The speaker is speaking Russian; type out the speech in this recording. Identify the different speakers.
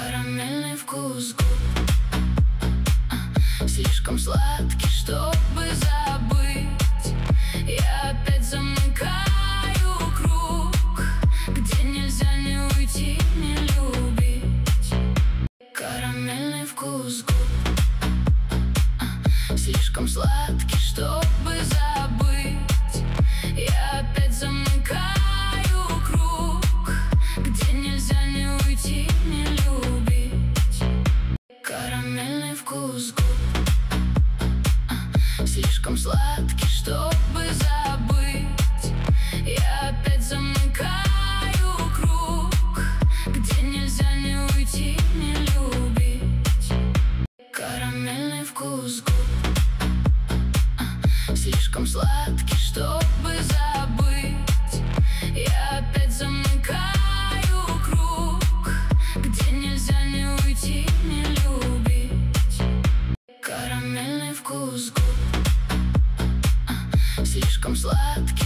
Speaker 1: Карамельный вкус губ, слишком сладкий, чтобы забыть. Я опять замыкаю круг, где нельзя не уйти, не любить. Карамельный вкус губ, слишком сладкий, чтобы забыть. Я опять замыкаю круг, где нельзя не уйти, не любить. Карамельный вкус губ, слишком сладкий, чтобы забыть. Я опять замыкаю круг, где нельзя не уйти, не любить. Карамельный вкус губ, слишком сладкий, чтобы забыть. Я опять замыкаю круг, где нельзя не уйти, не любить. Карамельный вкус губ, слишком сладкий.